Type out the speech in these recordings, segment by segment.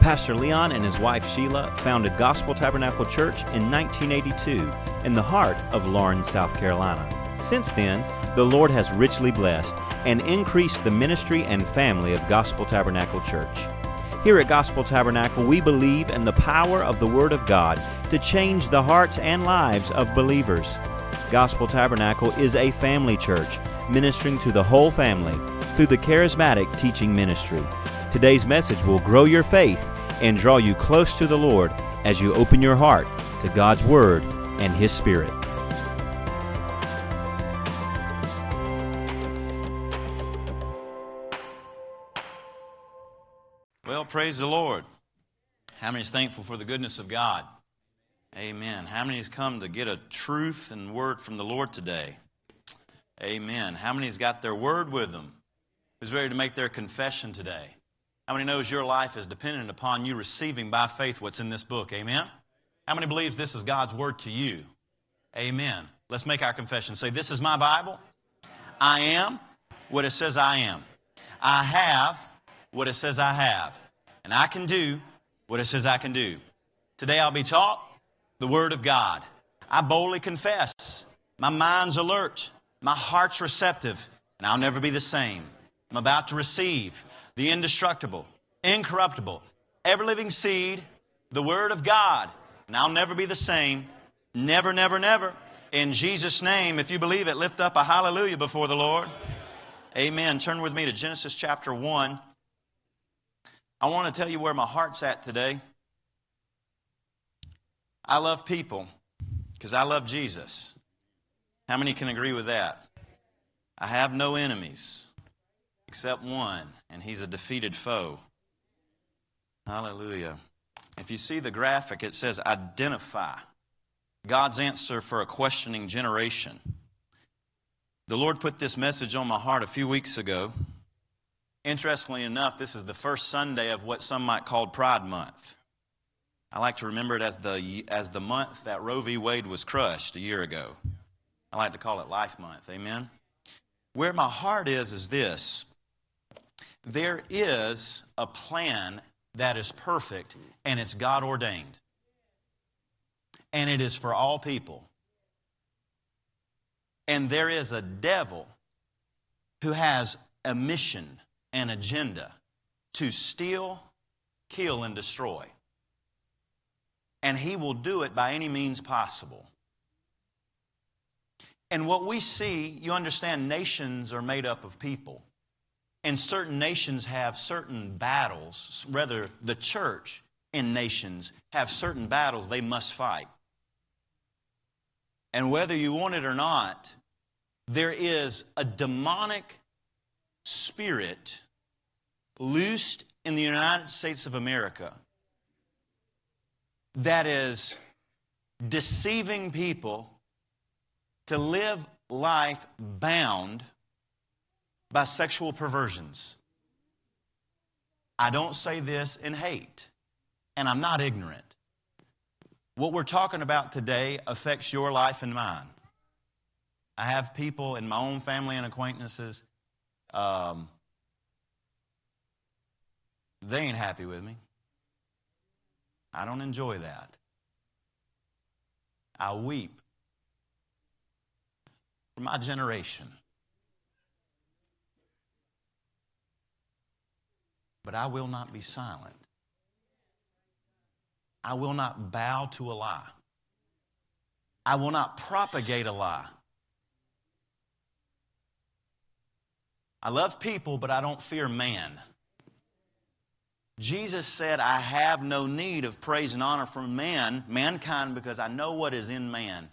Pastor Leon and his wife Sheila founded Gospel Tabernacle Church in 1982 in the heart of Lawrence, South Carolina. Since then, the Lord has richly blessed and increased the ministry and family of Gospel Tabernacle Church. Here at Gospel Tabernacle, we believe in the power of the Word of God to change the hearts and lives of believers. Gospel Tabernacle is a family church ministering to the whole family through the charismatic teaching ministry. Today's message will grow your faith and draw you close to the Lord as you open your heart to God's Word and His Spirit. Well, praise the Lord. How many is thankful for the goodness of God? Amen. How many has come to get a truth and word from the Lord today? Amen. How many has got their word with them? Who's ready to make their confession today? How many knows your life is dependent upon you receiving by faith what's in this book? Amen. How many believes this is God's word to you? Amen. Let's make our confession. Say, this is my Bible. I am what it says I am. I have what it says I have. And I can do what it says I can do. Today I'll be taught the Word of God. I boldly confess. My mind's alert. My heart's receptive. And I'll never be the same. I'm about to receive the indestructible, incorruptible, ever-living seed, the Word of God. And I'll never be the same. Never, never, never. In Jesus' name, if you believe it, lift up a hallelujah before the Lord. Amen. Turn with me to Genesis chapter 1. I want to tell you where my heart's at today. I love people because I love Jesus. How many can agree with that? I have no enemies except one, and he's a defeated foe. Hallelujah. If you see the graphic, it says identify. God's answer for a questioning generation. The Lord put this message on my heart a few weeks ago. Interestingly enough, this is the first Sunday of what some might call Pride Month. I like to remember it as the month that Roe v. Wade was crushed a year ago. I like to call it Life Month. Amen? Where my heart is this. There is a plan that is perfect, and it's God ordained. And it is for all people. And there is a devil who has a mission, an agenda to steal, kill, and destroy. And he will do it by any means possible. And what we see, you understand, nations are made up of people. And certain nations have certain battles. Rather, the church in nations have certain battles they must fight. And whether you want it or not, there is a demonic spirit loosed in the United States of America that is deceiving people to live life bound by sexual perversions. I don't say this in hate, and I'm not ignorant. What we're talking about today affects your life and mine. I have people in my own family and acquaintances, they ain't happy with me. I don't enjoy that. I weep for my generation. But I will not be silent. I will not bow to a lie. I will not propagate a lie. I love people, but I don't fear man. Jesus said, I have no need of praise and honor from mankind, because I know what is in man.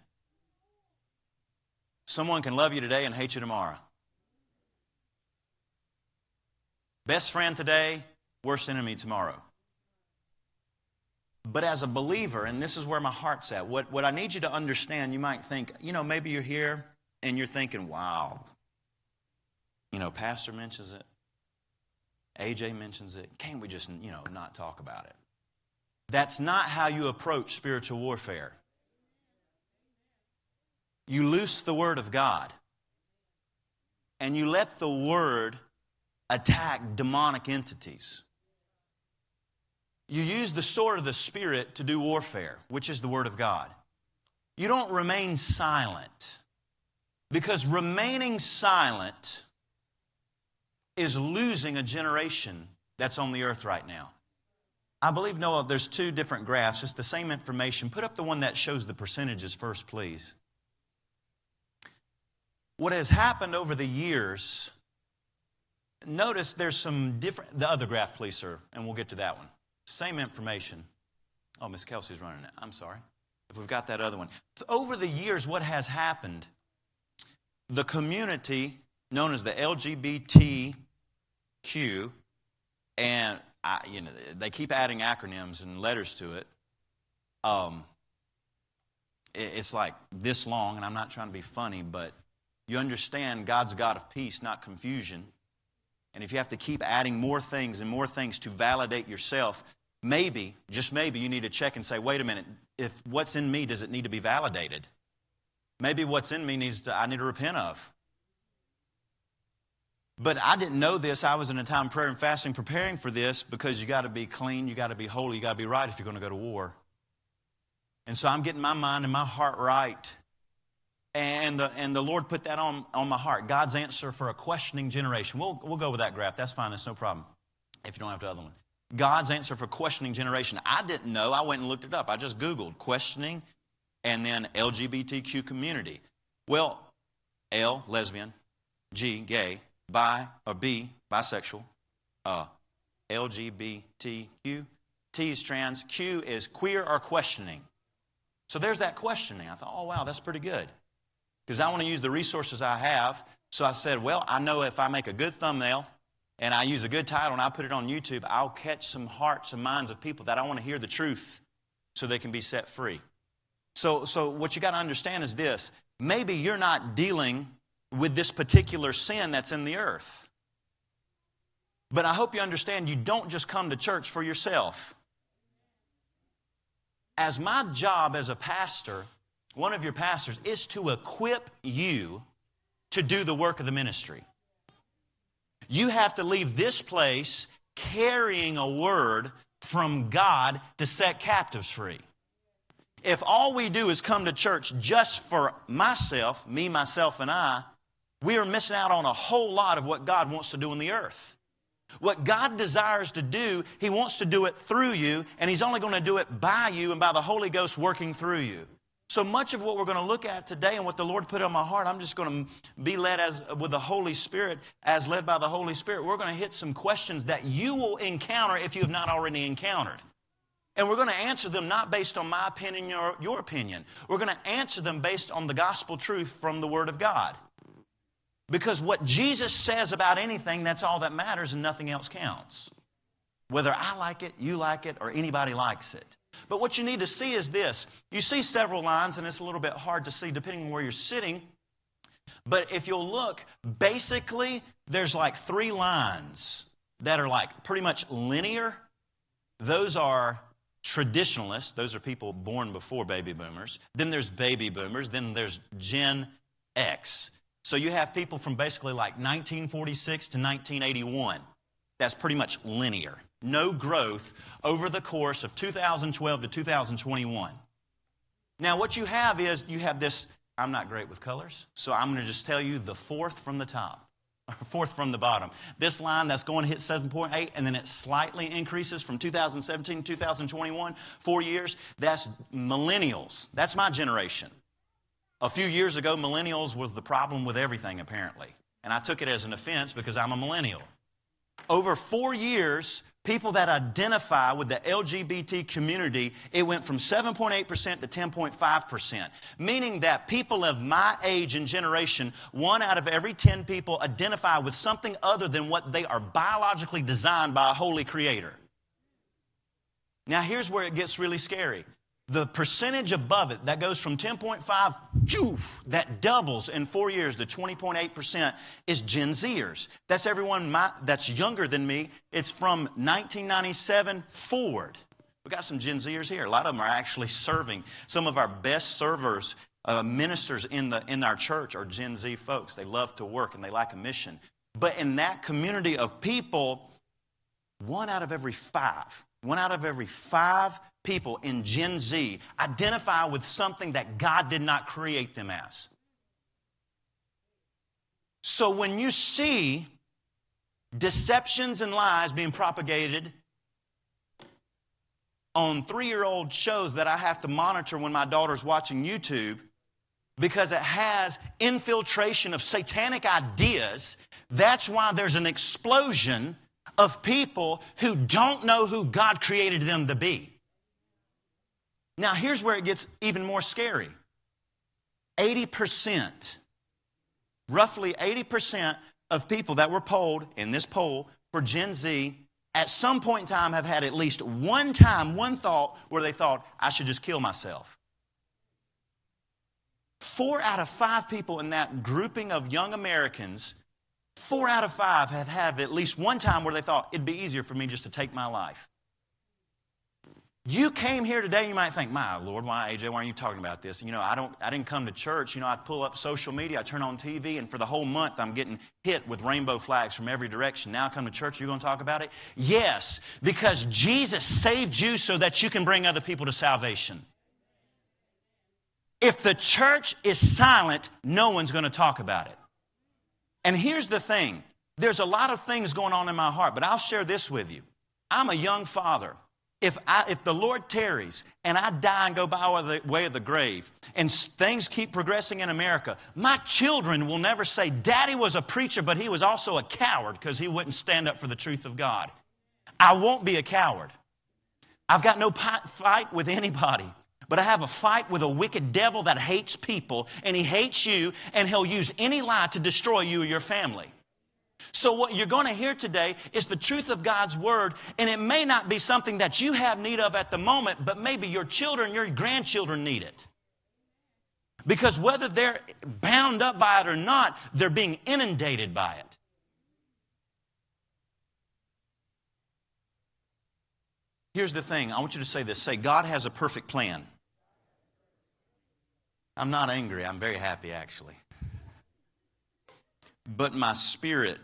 Someone can love you today and hate you tomorrow. Best friend today, worst enemy tomorrow. But as a believer, and this is where my heart's at, what I need you to understand, you might think, maybe you're here and you're thinking, wow, Pastor mentions it, AJ mentions it, can't we just, not talk about it? That's not how you approach spiritual warfare. You loose the Word of God, and you let the Word attack demonic entities. You use the sword of the Spirit to do warfare, which is the Word of God. You don't remain silent, because remaining silent is losing a generation that's on the earth right now. I believe, Noah, there's two different graphs. It's the same information. Put up the one that shows the percentages first, please. What has happened over the years, notice there's some different... The other graph, please, sir, and we'll get to that one. Same information. Oh, Miss Kelsey's running it. I'm sorry. If we've got that other one. Over the years, what has happened, the community known as the LGBTQ, and they keep adding acronyms and letters to it. It's like this long, and I'm not trying to be funny, but you understand God's God of peace, not confusion. And if you have to keep adding more things and more things to validate yourself, maybe, just maybe, you need to check and say, wait a minute, if what's in me, does it need to be validated? Maybe what's in me I need to repent of. But I didn't know this. I was in a time of prayer and fasting preparing for this, because you got to be clean, you got to be holy, you got to be right if you're going to go to war. And so I'm getting my mind and my heart right. And the Lord put that on my heart. God's answer for a questioning generation. We'll go with that graph. That's fine. That's no problem if you don't have the other one. God's answer for questioning generation. I didn't know. I went and looked it up. I just Googled questioning and then LGBTQ community. Well, L, lesbian, G, gay, bi or B, bisexual, LGBTQ, T is trans, Q is queer or questioning. So there's that questioning. I thought, oh, wow, that's pretty good. Because I want to use the resources I have. So I said, well, I know if I make a good thumbnail and I use a good title and I put it on YouTube, I'll catch some hearts and minds of people that I want to hear the truth so they can be set free. So what you got to understand is this. Maybe you're not dealing with this particular sin that's in the earth. But I hope you understand you don't just come to church for yourself. As my job as a pastor, one of your pastors, is to equip you to do the work of the ministry. You have to leave this place carrying a word from God to set captives free. If all we do is come to church just for myself, me, myself, and I, we are missing out on a whole lot of what God wants to do in the earth. What God desires to do, He wants to do it through you, and He's only going to do it by you and by the Holy Ghost working through you. So much of what we're going to look at today and what the Lord put on my heart, I'm just going to be led with the Holy Spirit, as led by the Holy Spirit. We're going to hit some questions that you will encounter if you have not already encountered. And we're going to answer them not based on my opinion or your opinion. We're going to answer them based on the gospel truth from the Word of God. Because what Jesus says about anything, that's all that matters, and nothing else counts. Whether I like it, you like it, or anybody likes it. But what you need to see is this. You see several lines, and it's a little bit hard to see depending on where you're sitting. But if you'll look, basically, there's like 3 lines that are like pretty much linear. Those are traditionalists. Those are people born before baby boomers. Then there's baby boomers. Then there's Gen X. So you have people from basically like 1946 to 1981. That's pretty much linear. No growth over the course of 2012 to 2021. Now what you have is, you have this, I'm not great with colors, so I'm going to just tell you the 4th from the top, or 4th from the bottom. This line that's going to hit 7.8, and then it slightly increases from 2017 to 2021, 4 years. That's millennials. That's my generation. A few years ago, millennials was the problem with everything, apparently. And I took it as an offense because I'm a millennial. Over 4 years, people that identify with the LGBT community, it went from 7.8% to 10.5%. Meaning that people of my age and generation, 1 out of every 10 people identify with something other than what they are biologically designed by a holy creator. Now here's where it gets really scary. The percentage above it, that goes from 10.5, that doubles in 4 years to 20.8%, is Gen Zers. That's everyone that's younger than me. It's from 1997 forward. We've got some Gen Zers here. A lot of them are actually serving. Some of our best servers, ministers in our church are Gen Z folks. They love to work and they like a mission. But in that community of people, One out of every five people in Gen Z identify with something that God did not create them as. So when you see deceptions and lies being propagated on 3-year-old shows that I have to monitor when my daughter's watching YouTube because it has infiltration of satanic ideas, that's why there's an explosion of people who don't know who God created them to be. Now, here's where it gets even more scary. 80%, roughly 80% of people that were polled in this poll for Gen Z at some point in time have had at least one thought where they thought, I should just kill myself. 4 out of 5 people in that grouping of young Americans, 4 out of 5 have had at least one time where they thought, it'd be easier for me just to take my life. You came here today, you might think, my Lord, why, AJ, why are you talking about this? You know, I didn't come to church. You know, I pull up social media, I turn on TV, and for the whole month I'm getting hit with rainbow flags from every direction. Now I come to church, you're going to talk about it? Yes, because Jesus saved you so that you can bring other people to salvation. If the church is silent, no one's going to talk about it. And here's the thing. There's a lot of things going on in my heart, but I'll share this with you. I'm a young father. If the Lord tarries and I die and go by the way of the grave and things keep progressing in America, my children will never say, Daddy was a preacher, but he was also a coward because he wouldn't stand up for the truth of God. I won't be a coward. I've got no fight with anybody, but I have a fight with a wicked devil that hates people, and he hates you, and he'll use any lie to destroy you or your family. So what you're going to hear today is the truth of God's Word, and it may not be something that you have need of at the moment, but maybe your children, your grandchildren need it. Because whether they're bound up by it or not, they're being inundated by it. Here's the thing. I want you to say this. Say, God has a perfect plan. I'm not angry. I'm very happy, actually. But my spirit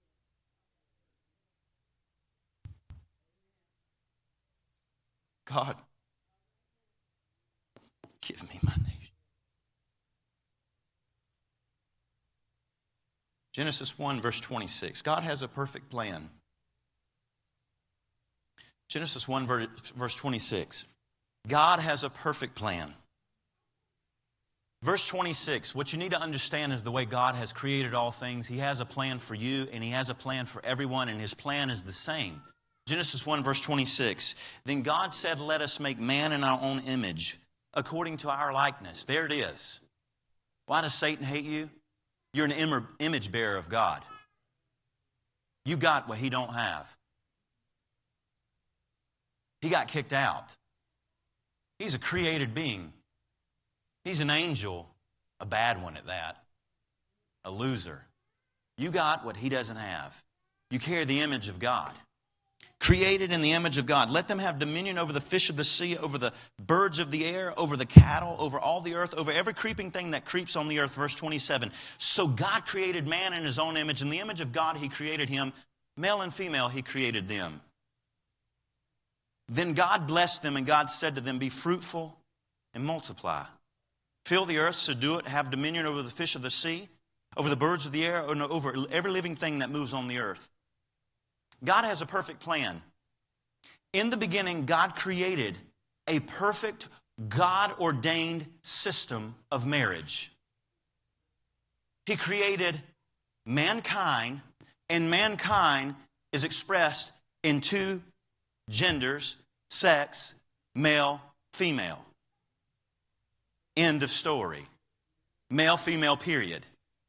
God, give me my nation. Genesis 1, verse 26. God has a perfect plan. Genesis 1, verse 26. God has a perfect plan. Verse 26, what you need to understand is the way God has created all things. He has a plan for you, and He has a plan for everyone, and His plan is the same. Genesis 1, verse 26. Then God said, let us make man in our own image, according to our likeness. There it is. Why does Satan hate you? You're an image bearer of God. You got what he don't have. He got kicked out. He's a created being. He's an angel, a bad one at that, a loser. You got what he doesn't have. You carry the image of God. Created in the image of God. Let them have dominion over the fish of the sea, over the birds of the air, over the cattle, over all the earth, over every creeping thing that creeps on the earth. Verse 27. So God created man in His own image. In the image of God He created him. Male and female He created them. Then God blessed them, and God said to them, be fruitful and multiply. Fill the earth, subdue it, have dominion over the fish of the sea, over the birds of the air, and over every living thing that moves on the earth. God has a perfect plan. In the beginning, God created a perfect, God-ordained system of marriage. He created mankind, and mankind is expressed in 2 genders, sex, male, female. End of story. Male, female, period.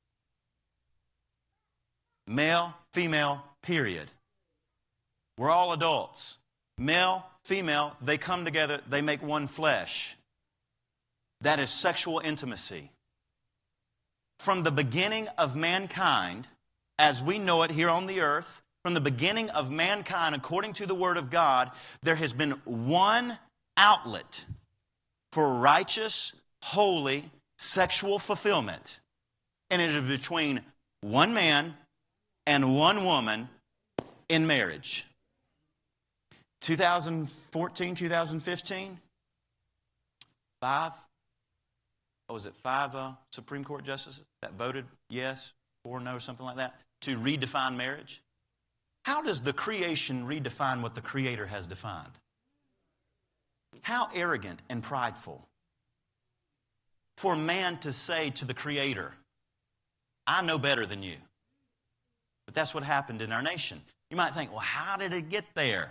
Male, female, period. We're all adults. Male, female, they come together, they make one flesh. That is sexual intimacy. From the beginning of mankind, as we know it here on the earth, from the beginning of mankind, according to the Word of God, there has been one outlet for righteous, holy, sexual fulfillment. And it is between one man and one woman in marriage. 2014, 2015, five Supreme Court justices that voted yes or no, something like that, to redefine marriage. How does the creation redefine what the Creator has defined? How arrogant and prideful for man to say to the Creator, I know better than you. But that's what happened in our nation. You might think, well, how did it get there?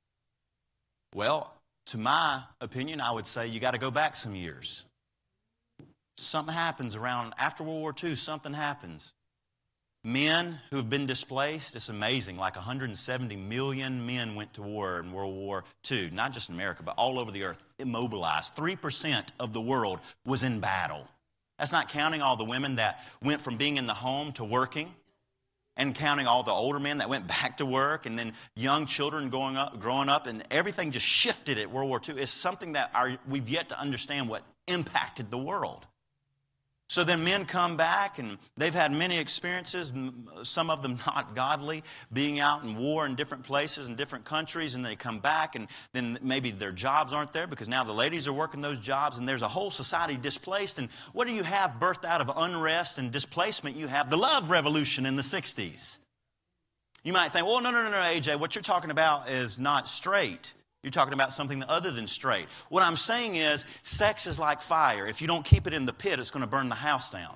Well, to my opinion, I would say you got to go back some years. Something happens around, after World War II, something happens. Men who have been displaced, it's amazing, like 170 million men went to war in World War II, not just in America, but all over the earth, immobilized. 3% of the world was in battle. That's not counting all the women that went from being in the home to working, and counting all the older men that went back to work, and then young children growing up, and everything just shifted at World War II. It's something that we've yet to understand what impacted the world. So then men come back, and they've had many experiences, some of them not godly, being out in war in different places in different countries, and they come back, and then maybe their jobs aren't there because now the ladies are working those jobs, and there's a whole society displaced. And what do you have birthed out of unrest and displacement? You have the love revolution in the 60s. You might think, well, no, AJ, what you're talking about is not straight. You're talking about something other than straight. What I'm saying is, sex is like fire. If you don't keep it in the pit, it's going to burn the house down.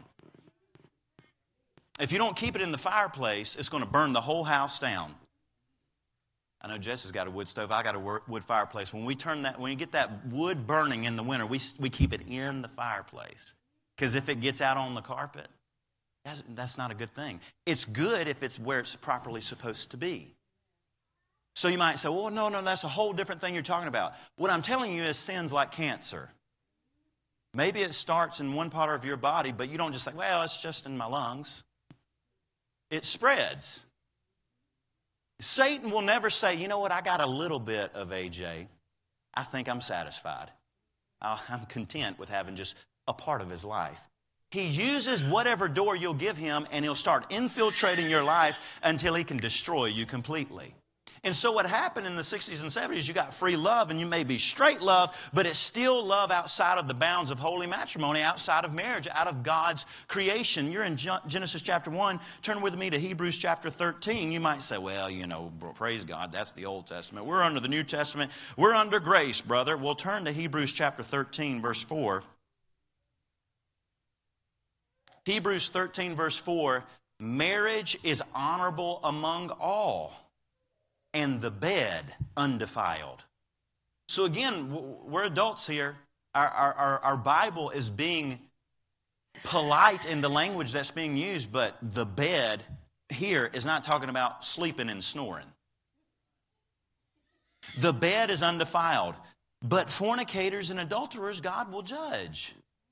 If you don't keep it in the fireplace, it's going to burn the whole house down. I know Jess has got a wood stove. I got a wood fireplace. When we get that wood burning in the winter, we keep it in the fireplace. Because if it gets out on the carpet, that's not a good thing. It's good if it's where it's properly supposed to be. So you might say, well, no, that's a whole different thing you're talking about. What I'm telling you is sin's like cancer. Maybe it starts in one part of your body, but you don't just say, well, it's just in my lungs. It spreads. Satan will never say, you know what, I got a little bit of AJ. I think I'm satisfied. I'm content with having just a part of his life. He uses whatever door you'll give him, and he'll start infiltrating your life until he can destroy you completely. And so what happened in the 60s and 70s, you got free love, and you may be straight love, but it's still love outside of the bounds of holy matrimony, outside of marriage, out of God's creation. You're in Genesis chapter 1. Turn with me to Hebrews chapter 13. You might say, well, praise God, that's the Old Testament. We're under the New Testament. We're under grace, brother. We'll turn to Hebrews chapter 13, verse 4. Hebrews 13, verse 4, marriage is honorable among all, and the bed undefiled. So again, we're adults here. Our Bible is being polite in the language that's being used, but the bed here is not talking about sleeping and snoring. The bed is undefiled, but fornicators and adulterers God will judge.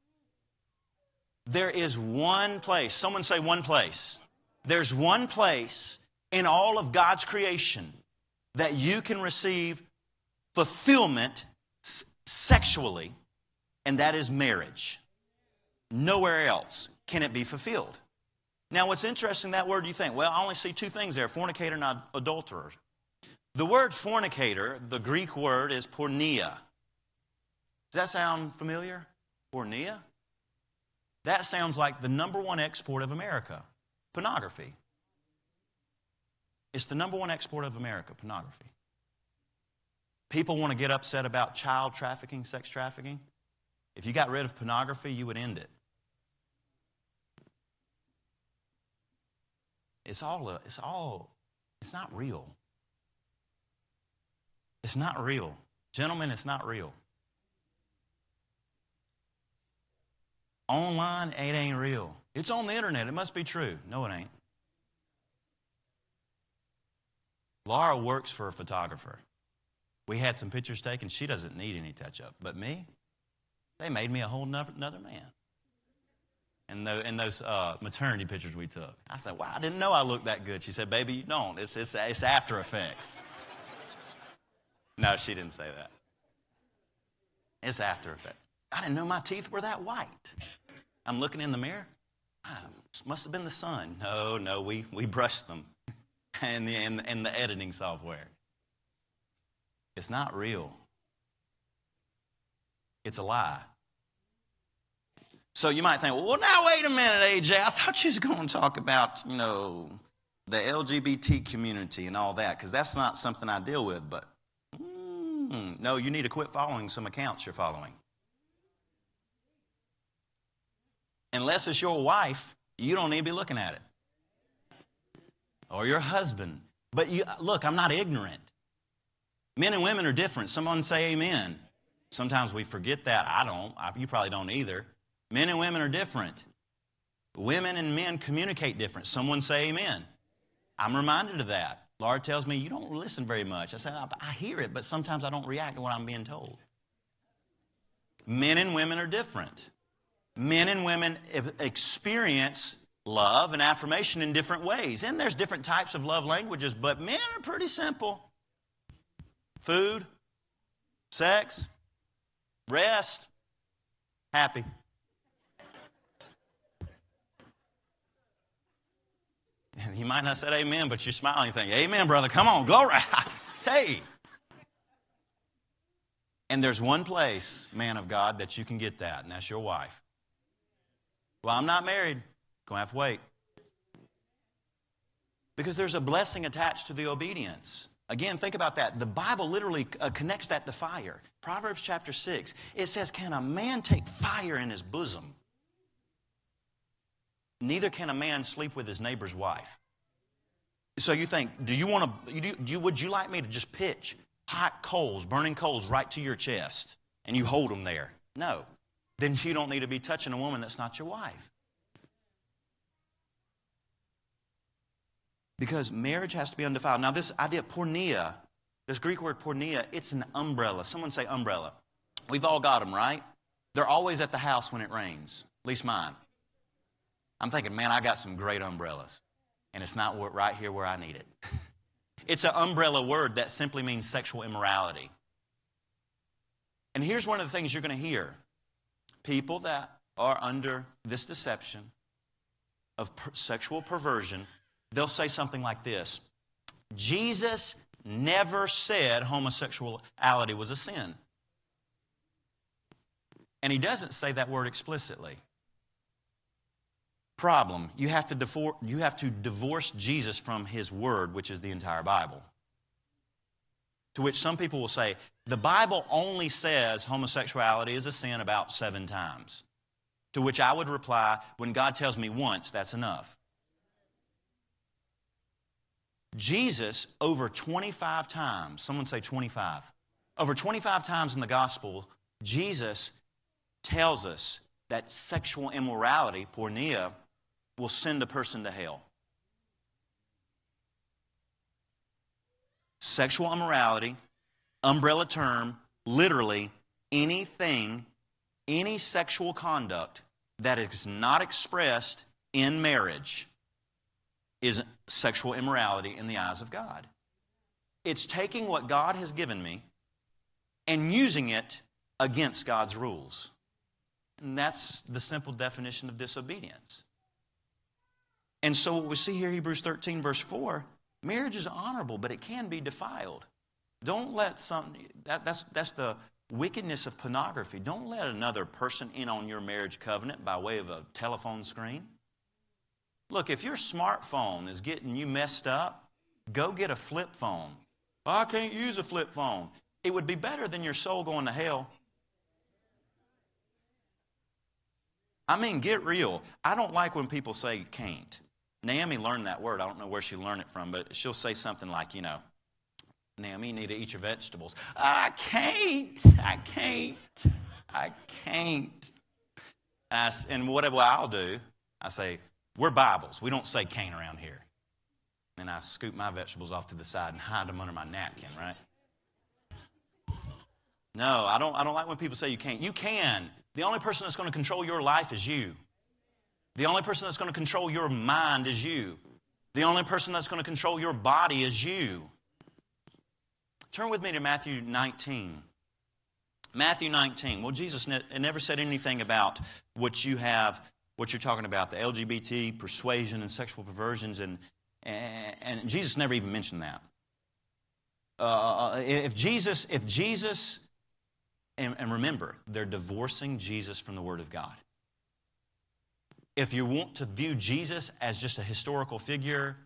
There is one place. Someone say one place. There's one place in all of God's creation that you can receive fulfillment sexually, and that is marriage. Nowhere else can it be fulfilled. Now, what's interesting, that word, you think, well, I only see two things there, fornicator and adulterer. The word fornicator, the Greek word is porneia. Does that sound familiar? Porneia? That sounds like the number one export of America, pornography. It's the number one export of America, pornography. People want to get upset about child trafficking, sex trafficking. If you got rid of pornography, you would end it. It's not real. It's not real. Gentlemen, it's not real. Online, it ain't real. It's on the internet. It must be true. No, it ain't. Laura works for a photographer. We had some pictures taken. She doesn't need any touch-up. But me, they made me a whole another man. And those maternity pictures we took. I said, wow, I didn't know I looked that good. She said, baby, you don't. It's After Effects. No, she didn't say that. It's After Effects. I didn't know my teeth were that white. I'm looking in the mirror. Must have been the sun. No, we brushed them in the editing software. It's not real. It's a lie. So you might think, well, now wait a minute, AJ. I thought you was going to talk about, the LGBT community and all that, because that's not something I deal with. But no, you need to quit following some accounts you're following. Unless it's your wife, you don't need to be looking at it. Or your husband. But look, I'm not ignorant. Men and women are different. Someone say amen. Sometimes we forget that. I don't. You probably don't either. Men and women are different. Women and men communicate different. Someone say amen. I'm reminded of that. Laura tells me, you don't listen very much. I say, I hear it, but sometimes I don't react to what I'm being told. Men and women are different. Men and women experience love and affirmation in different ways. And there's different types of love languages, but men are pretty simple. Food, sex, rest, happy. You might not have said amen, but you're smiling and think, amen, brother, come on, glory. Hey. And there's one place, man of God, that you can get that, and that's your wife. Well, I'm not married. Going to have to wait. Because there's a blessing attached to the obedience. Again, think about that. The Bible literally connects that to fire. Proverbs chapter 6, it says, can a man take fire in his bosom? Neither can a man sleep with his neighbor's wife. So you think, would you like me to just pitch hot coals, burning coals right to your chest and you hold them there? No. Then you don't need to be touching a woman that's not your wife. Because marriage has to be undefiled. Now this idea, porneia, this Greek word porneia, it's an umbrella. Someone say umbrella. We've all got them, right? They're always at the house when it rains, at least mine. I'm thinking, man, I got some great umbrellas. And it's not right here where I need it. It's an umbrella word that simply means sexual immorality. And here's one of the things you're going to hear. People that are under this deception of sexual perversion, they'll say something like this. Jesus never said homosexuality was a sin. And he doesn't say that word explicitly. Problem, you have to divorce Jesus from his word, which is the entire Bible. To which some people will say, the Bible only says homosexuality is a sin about 7 times. To which I would reply, when God tells me once, that's enough. Jesus, over 25 times, someone say 25. Over 25 times in the gospel, Jesus tells us that sexual immorality, porneia, will send a person to hell. Sexual immorality, umbrella term, literally anything, any sexual conduct that is not expressed in marriage is sexual immorality in the eyes of God. It's taking what God has given me and using it against God's rules. And that's the simple definition of disobedience. And so what we see here, Hebrews 13, verse 4, marriage is honorable, but it can be defiled. Don't let that's the wickedness of pornography. Don't let another person in on your marriage covenant by way of a telephone screen. Look, if your smartphone is getting you messed up, go get a flip phone. Oh, I can't use a flip phone. It would be better than your soul going to hell. I mean, get real. I don't like when people say can't. Naomi learned that word. I don't know where she learned it from, but she'll say something like, Naomi, you need to eat your vegetables. I can't. And whatever I'll do, I say, we're Bibles. We don't say can't around here. And I scoop my vegetables off to the side and hide them under my napkin, right? No, I don't like when people say you can't. You can. The only person that's going to control your life is you. The only person that's going to control your mind is you. The only person that's going to control your body is you. Turn with me to Matthew 19. Matthew 19. Well, Jesus never said anything about what you're talking about, the LGBT persuasion and sexual perversions, and Jesus never even mentioned that. if Jesus, and remember, they're divorcing Jesus from the Word of God. If you want to view Jesus as just a historical figure,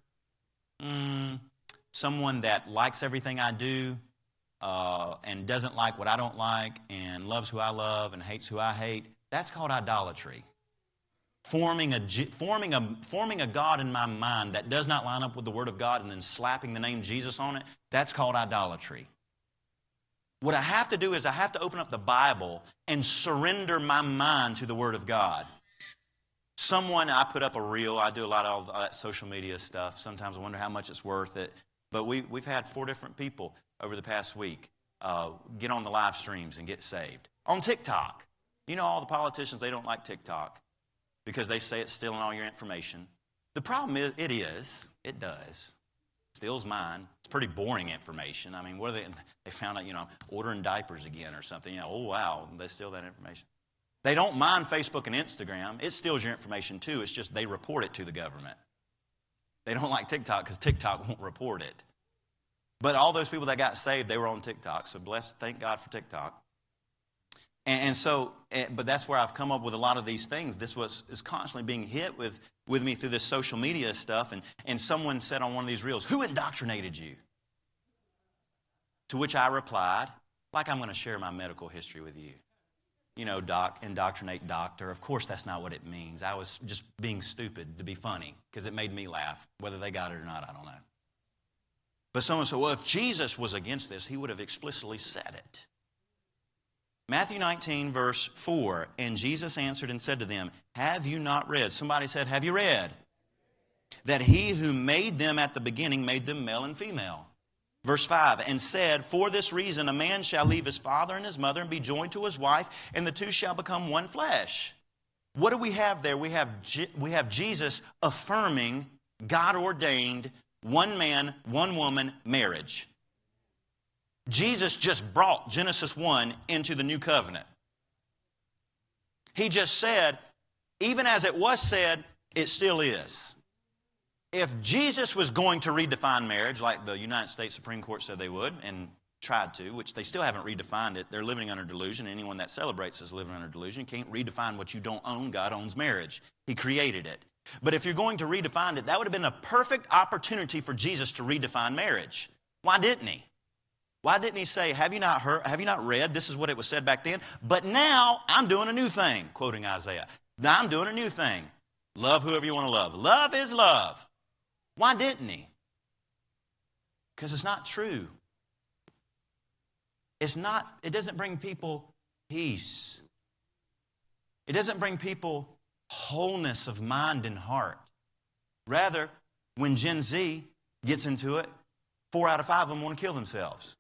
someone that likes everything I do and doesn't like what I don't like and loves who I love and hates who I hate, that's called idolatry. Forming a God in my mind that does not line up with the Word of God and then slapping the name Jesus on it, that's called idolatry. What I have to do is I have to open up the Bible and surrender my mind to the Word of God. I put up a reel. I do a lot of all that social media stuff. Sometimes I wonder how much it's worth it. But we've had 4 different people over the past week get on the live streams and get saved. On TikTok. You know, all the politicians, they don't like TikTok because they say it's stealing all your information. The problem is, it does. Steals mine. It's pretty boring information. I mean, they found out, ordering diapers again or something. Oh, wow, they steal that information. They don't mind Facebook and Instagram. It steals your information too. It's just they report it to the government. They don't like TikTok because TikTok won't report it. But all those people that got saved, they were on TikTok. So thank God for TikTok. But that's where I've come up with a lot of these things. This is constantly being hit with me through this social media stuff. And someone said on one of these reels, "Who indoctrinated you?" To which I replied, like I'm going to share my medical history with you. Indoctrinate doctor. Of course, that's not what it means. I was just being stupid to be funny because it made me laugh. Whether they got it or not, I don't know. But someone said, well, if Jesus was against this, he would have explicitly said it. Matthew 19, verse 4, and Jesus answered and said to them, have you not read? Somebody said, have you read? That he who made them at the beginning made them male and female. Verse 5, and said, for this reason a man shall leave his father and his mother and be joined to his wife, and the two shall become one flesh. What do we have there? We have Jesus affirming God-ordained, one man, one woman marriage. Jesus just brought Genesis 1 into the new covenant. He just said, even as it was said, it still is. If Jesus was going to redefine marriage, like the United States Supreme Court said they would, and tried to, which they still haven't redefined it, they're living under delusion. Anyone that celebrates is living under delusion. You can't redefine what you don't own. God owns marriage. He created it. But if you're going to redefine it, that would have been a perfect opportunity for Jesus to redefine marriage. Why didn't he? Why didn't he say, have you not heard, have you not read? This is what it was said back then. But now I'm doing a new thing, quoting Isaiah. Now I'm doing a new thing. Love whoever you want to love. Love is love. Why didn't he? Because it's not true. It doesn't bring people peace. It doesn't bring people wholeness of mind and heart. Rather, when Gen Z gets into it, 4 out of 5 of them want to kill themselves.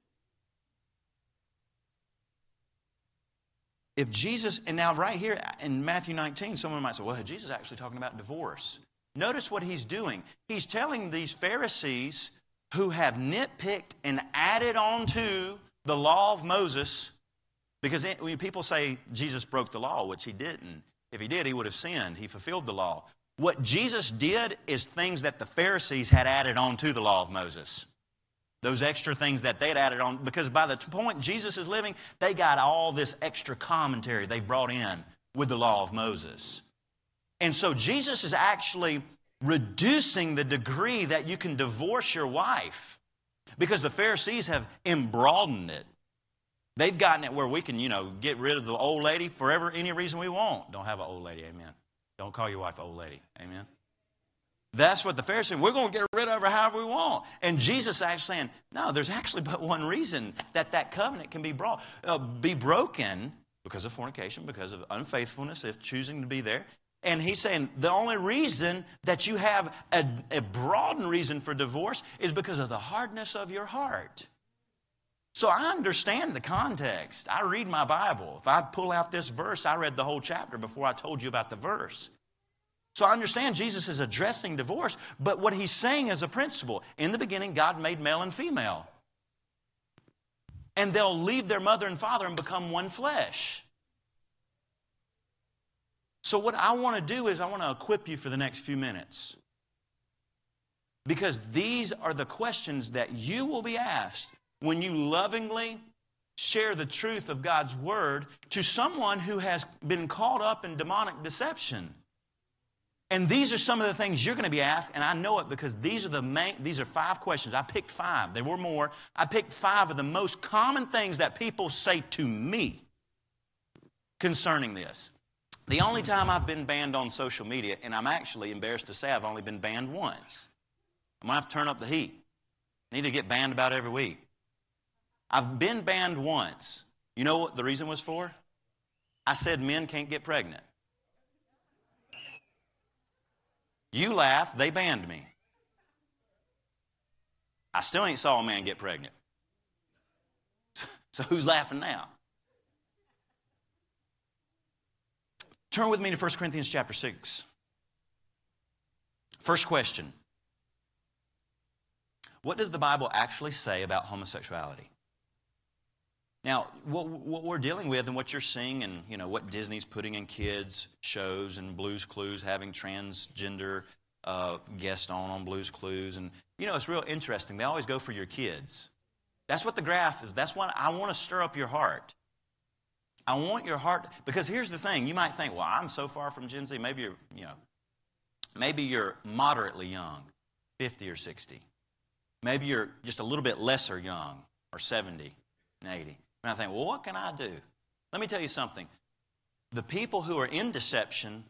If Jesus, and now right here in Matthew 19, someone might say, well, Jesus is actually talking about divorce. Notice what he's doing. He's telling these Pharisees who have nitpicked and added on to the law of Moses, because when people say Jesus broke the law, which he didn't. If he did, he would have sinned. He fulfilled the law. What Jesus did is things that the Pharisees had added on to the law of Moses. Those extra things that they'd added on, because by the point Jesus is living, they got all this extra commentary they brought in with the law of Moses. And so Jesus is actually reducing the degree that you can divorce your wife, because the Pharisees have embroadened it. They've gotten it where we can, get rid of the old lady for any reason we want. Don't have an old lady, amen. Don't call your wife old lady, amen. That's what the Pharisees, we're going to get rid of her however we want. And Jesus is actually saying, no, there's actually but one reason that covenant can be broken, because of fornication, because of unfaithfulness, if choosing to be there. And he's saying the only reason that you have a broadened reason for divorce is because of the hardness of your heart. So I understand the context. I read my Bible. If I pull out this verse, I read the whole chapter before I told you about the verse. So I understand Jesus is addressing divorce, but what he's saying is a principle. In the beginning, God made male and female. And they'll leave their mother and father and become one flesh. So what I want to do is I want to equip you for the next few minutes. Because these are the questions that you will be asked when you lovingly share the truth of God's Word to someone who has been caught up in demonic deception. And these are some of the things you're going to be asked, and I know it because these are 5 questions. I picked 5. There were more. I picked 5 of the most common things that people say to me concerning this. The only time I've been banned on social media, and I'm actually embarrassed to say I've only been banned once. I'm going to have to turn up the heat. I need to get banned about every week. I've been banned once. You know what the reason was for? I said men can't get pregnant. You laugh, they banned me. I still ain't saw a man get pregnant. So who's laughing now? Turn with me to 1 Corinthians chapter 6. First question. What does the Bible actually say about homosexuality? Now, what we're dealing with and what you're seeing and, what Disney's putting in kids' shows and Blue's Clues, having transgender guests on Blue's Clues. And, it's real interesting. They always go for your kids. That's what the graph is. That's what I want to stir up your heart. I want your heart, because here's the thing. You might think, well, I'm so far from Gen Z. Maybe you're moderately young, 50 or 60. Maybe you're just a little bit lesser young, or 70 and 80. And I think, well, what can I do? Let me tell you something. The people who are in deception,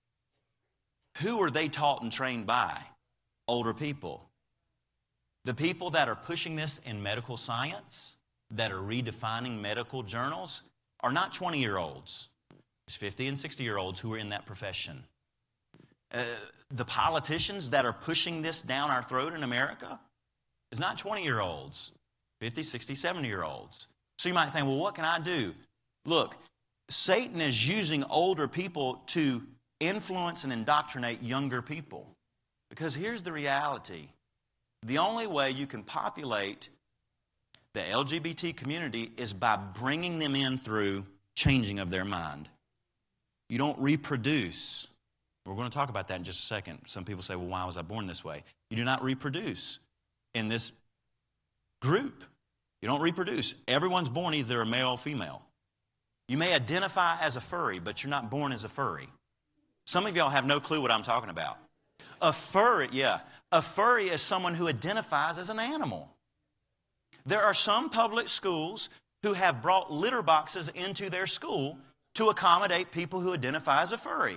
who are they taught and trained by? Older people. The people that are pushing this in medical science, that are redefining medical journals, are not 20-year-olds. There's 50 and 60-year-olds who are in that profession. The politicians that are pushing this down our throat in America is not 20-year-olds, 50, 60, 70-year-olds. So you might think, well, what can I do? Look, Satan is using older people to influence and indoctrinate younger people. Because here's the reality. The only way you can populate the LGBT community is by bringing them in through changing of their mind. You don't reproduce. We're going to talk about that in just a second. Some people say, well, why was I born this way? You do not reproduce in this group. You don't reproduce. Everyone's born either a male or female. You may identify as a furry, but you're not born as a furry. Some of y'all have no clue what I'm talking about. A furry is someone who identifies as an animal. There are some public schools who have brought litter boxes into their school to accommodate people who identify as a furry.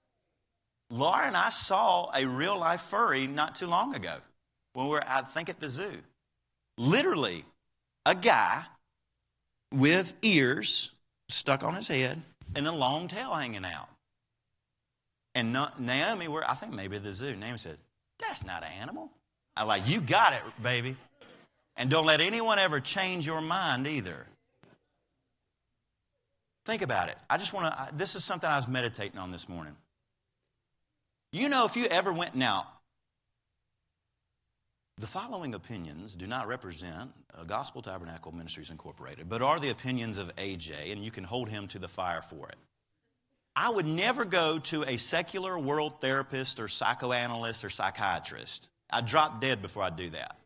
Laura and I saw a real-life furry not too long ago when we were, I think, at the zoo. Literally, a guy with ears stuck on his head and a long tail hanging out. And Naomi, I think maybe at the zoo, Naomi said, that's not an animal. I like, you got it, baby. And don't let anyone ever change your mind either. Think about it. This is something I was meditating on this morning. If you ever went, now, the following opinions do not represent Gospel Tabernacle Ministries Incorporated, but are the opinions of AJ, and you can hold him to the fire for it. I would never go to a secular world therapist or psychoanalyst or psychiatrist. I'd drop dead before I'd do that.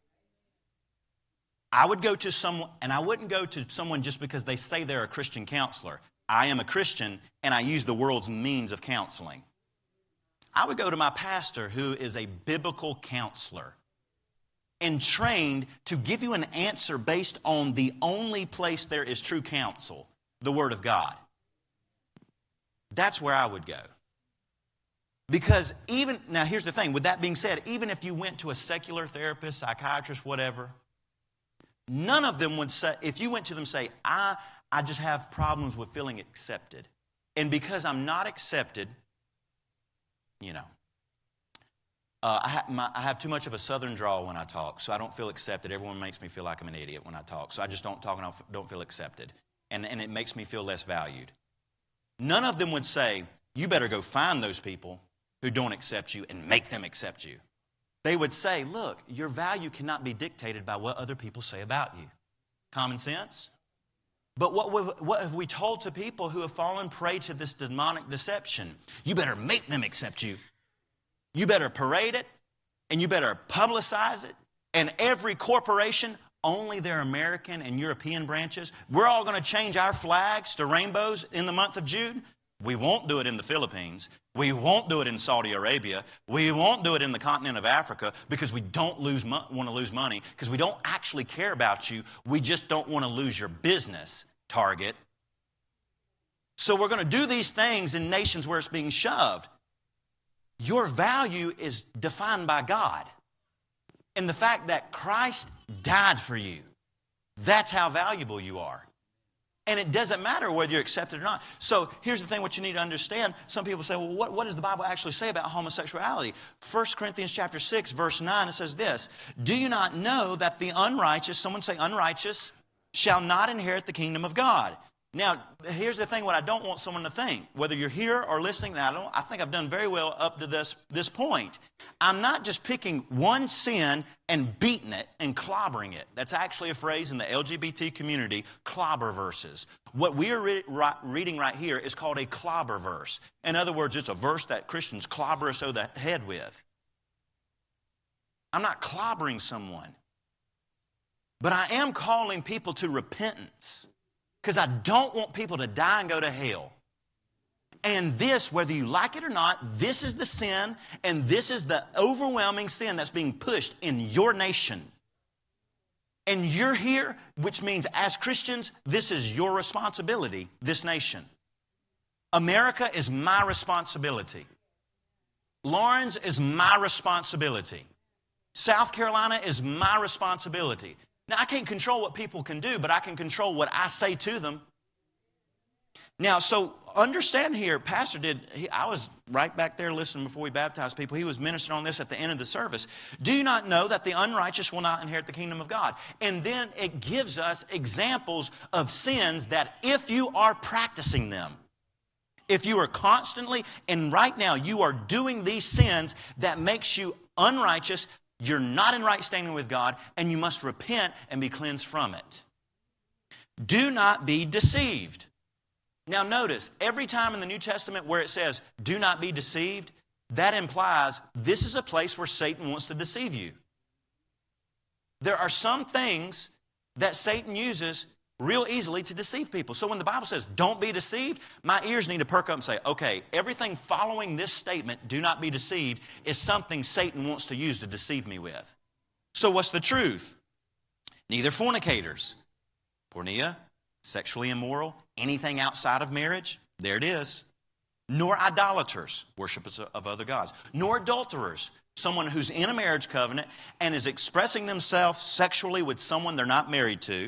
I would go to someone, and I wouldn't go to someone just because they say they're a Christian counselor. I am a Christian, and I use the world's means of counseling. I would go to my pastor, who is a biblical counselor and trained to give you an answer based on the only place there is true counsel, the Word of God. That's where I would go. Because now here's the thing, with that being said, even if you went to a secular therapist, psychiatrist, whatever, none of them would say, if you went to them and say, I just have problems with feeling accepted. And because I'm not accepted, I have too much of a southern drawl when I talk, so I don't feel accepted. Everyone makes me feel like I'm an idiot when I talk, so I just don't talk and don't feel accepted. And it makes me feel less valued. None of them would say, you better go find those people who don't accept you and make them accept you. They would say, look, your value cannot be dictated by what other people say about you. Common sense? But what have we told to people who have fallen prey to this demonic deception? You better make them accept you. You better parade it. And you better publicize it. And every corporation, only their American and European branches, we're all going to change our flags to rainbows in the month of June. We won't do it in the Philippines. We won't do it in Saudi Arabia. We won't do it in the continent of Africa because we don't want to lose money, because we don't actually care about you. We just don't want to lose your business, Target. So we're going to do these things in nations where it's being shoved. Your value is defined by God. And the fact that Christ died for you, that's how valuable you are. And it doesn't matter whether you're accepted or not. So here's the thing, what you need to understand. Some people say, well, what does the Bible actually say about homosexuality? 1 Corinthians chapter 6, verse 9, it says this: do you not know that the unrighteous, someone say unrighteous, shall not inherit the kingdom of God? Now, here's the thing, what I don't want someone to think, whether you're here or listening, and I think I've done very well up to this point. I'm not just picking one sin and beating it and clobbering it. That's actually a phrase in the LGBT community, clobber verses. What we are reading right here is called a clobber verse. In other words, it's a verse that Christians clobber us over the head with. I'm not clobbering someone, but I am calling people to repentance. Because I don't want people to die and go to hell. And this, whether you like it or not, this is the sin, and this is the overwhelming sin that's being pushed in your nation. And you're here, which means as Christians, this is your responsibility, this nation. America is my responsibility. Lawrence is my responsibility. South Carolina is my responsibility. Now, I can't control what people can do, but I can control what I say to them. Now, so understand here, Pastor I was right back there listening before we baptized people. He was ministering on this at the end of the service. Do you not know that the unrighteous will not inherit the kingdom of God? And then it gives us examples of sins that if you are practicing them, if you are constantly, and right now you are doing these sins that makes you unrighteous, you're not in right standing with God, and you must repent and be cleansed from it. Do not be deceived. Now notice, every time in the New Testament where it says, do not be deceived, that implies this is a place where Satan wants to deceive you. There are some things that Satan uses real easily to deceive people. So when the Bible says, don't be deceived, my ears need to perk up and say, okay, everything following this statement, do not be deceived, is something Satan wants to use to deceive me with. So what's the truth? Neither fornicators, porneia, sexually immoral, anything outside of marriage, there it is. Nor idolaters, worshippers of other gods. Nor adulterers, someone who's in a marriage covenant and is expressing themselves sexually with someone they're not married to.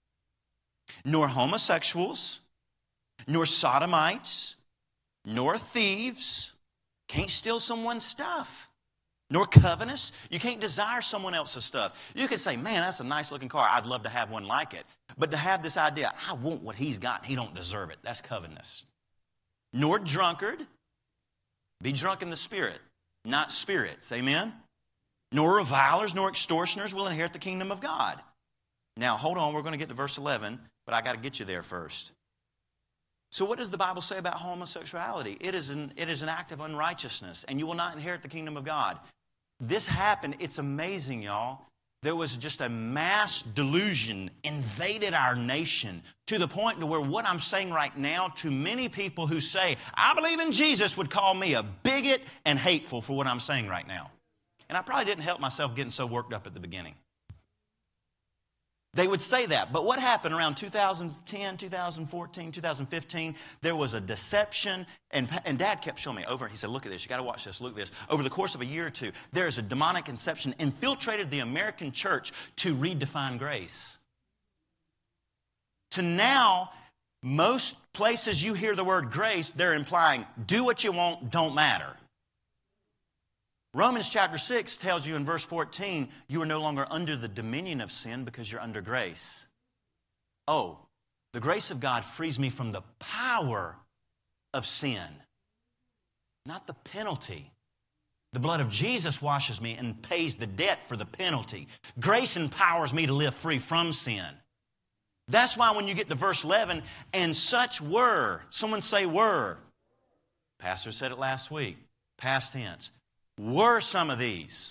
Nor homosexuals, nor sodomites, nor thieves. Can't steal someone's stuff. Nor covetous. You can't desire someone else's stuff. You can say, man, that's a nice looking car. I'd love to have one like it. But to have this idea, I want what he's got and he don't deserve it. That's covetous. Nor drunkard. Be drunk in the spirit, not spirits. Amen? Nor revilers, nor extortioners will inherit the kingdom of God. Now, hold on. We're going to get to verse 11, but I got to get you there first. So what does the Bible say about homosexuality? It is an act of unrighteousness, and you will not inherit the kingdom of God. This happened. It's amazing, y'all. There was just a mass delusion invaded our nation to the point to where what I'm saying right now to many people who say, I believe in Jesus, would call me a bigot and hateful for what I'm saying right now. And I probably didn't help myself getting so worked up at the beginning. They would say that. But what happened around 2010, 2014, 2015? There was a deception, and Dad kept showing me over. He said, look at this. You got to watch this. Look at this. Over the course of a year or two, there is a demonic conception infiltrated the American church to redefine grace. To now, most places you hear the word grace, they're implying do what you want, don't matter. Romans chapter 6 tells you in verse 14, you are no longer under the dominion of sin because you're under grace. Oh, the grace of God frees me from the power of sin, not the penalty. The blood of Jesus washes me and pays the debt for the penalty. Grace empowers me to live free from sin. That's why when you get to verse 11, and such were, someone say were. Pastor said it last week, past tense. Were some of these.